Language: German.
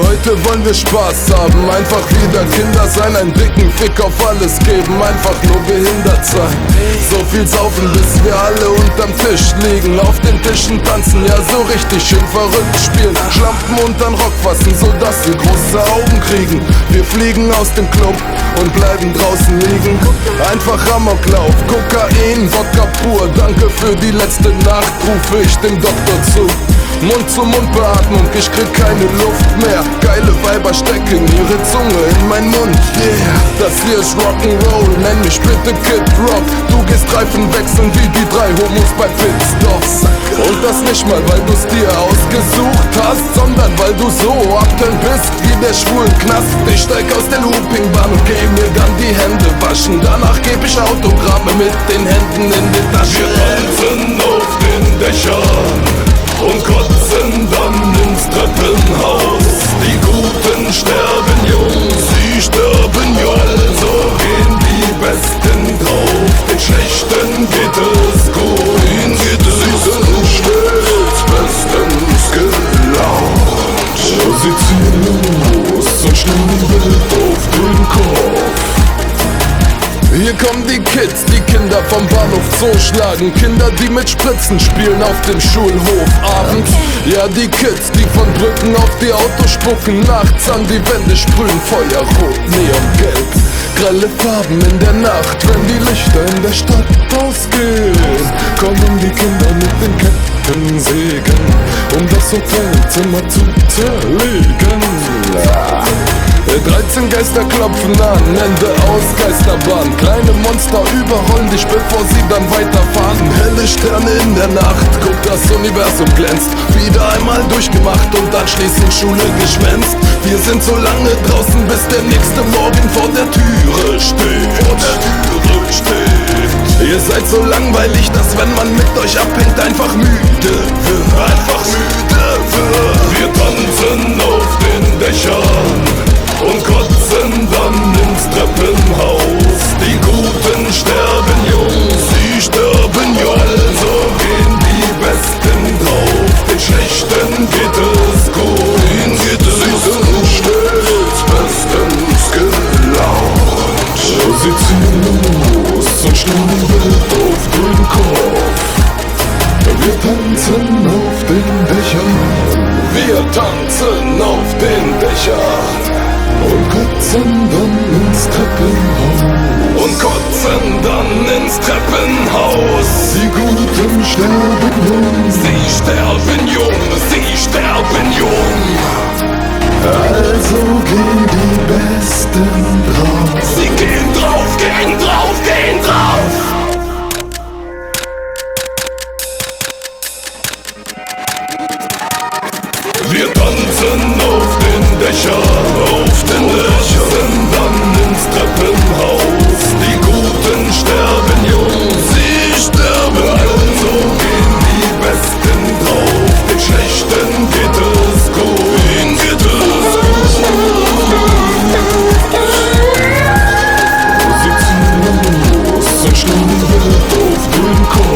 Heute wollen wir Spaß haben, einfach wieder Kinder sein, einen dicken Fick auf alles geben, einfach nur behindert sein. So viel saufen, bis wir alle unterm Tisch liegen, auf den Tischen tanzen, ja so richtig schön verrückt spielen. Schlampen untern Rock fassen, so dass sie große Augen kriegen. Wir fliegen aus dem Club und bleiben draußen liegen. Einfach Amoklauf, Kokain, Wodka pur. Danke für die letzte Nacht, rufe ich dem Doktor zu. Mund-zu-Mund-Beatmung, ich krieg keine Luft mehr. Geile Weiber stecken ihre Zunge in meinen Mund, yeah. Das hier ist Rock'n'Roll, nenn mich bitte Kid Rock. Du gehst Reifen wechseln wie die 3 Homos bei Pitstops. Und das nicht mal, weil du's dir ausgesucht hast, sondern weil du so abturn bist wie der schwulen Knast. Ich steig aus der Loopingbahn und geh mir dann die Hände waschen. Danach geb ich Autogramme mit den Händen in die Tasche. Wir tanzen auf den Dächern und kotzen dann ins Treppenhaus. Die Guten sterben jung, sie sterben jung. Also gehen die Besten drauf, den Schlechten geht es gut. Ihnen geht es gut, stets bestens gelaunt. Sie ziehen los und stellen die Welt auf den Kopf. Hier kommen die Kids, die Kinder vom Bahnhof Zoo schlagen. Kinder, die mit Spritzen spielen auf dem Schulhof abends. Ja, die Kids, die von Brücken auf die Autos spucken. Nachts an die Wände sprühen Feuerrot, Neongelb. Grelle Farben in der Nacht, wenn die Lichter in der Stadt ausgehen. Kommen die Kinder mit den Kettensägen, um das Hotelzimmer zu zerlegen. 13 Geister klopfen an, Ende aus Geisterbahn. Kleine Monster überrollen dich, bevor sie dann weiterfahren. Helle Sterne in der Nacht, guck, das Universum glänzt. Wieder einmal durchgemacht und anschließend Schule geschwänzt. Wir sind so lange draußen, bis der nächste Morgen vor der Türe steht. Ihr seid so langweilig, dass wenn man mit euch abhängt, einfach müde wird. Wir tanzen auf den Dächern und kotzen dann ins Treppenhaus. Die Guten sterben jung, sie sterben jung. Also gehen die Besten drauf, den Schlechten geht es gut. Ihnen geht es gut, stets bestens gelaunt. Sie ziehen los und stellen die Welt auf den Kopf. Wir tanzen auf den Dächern. Wir tanzen auf den Dächern. Und kotzen dann ins Treppenhaus. Und kotzen dann ins Treppenhaus. Die Guten sterben jung. Sie sterben jung, sie sterben jung. Also gehen die Besten drauf. Sie gehen drauf, gehen drauf, gehen drauf. Wir tanzen auf den Dächern, sind dann ins Treppenhaus. Die Guten sterben jung, sie sterben jung. So gehen die Besten drauf, den Schlechten geht es gut. Ihnen geht es gut. Sie ziehen los und stellen die Welt auf den Kopf.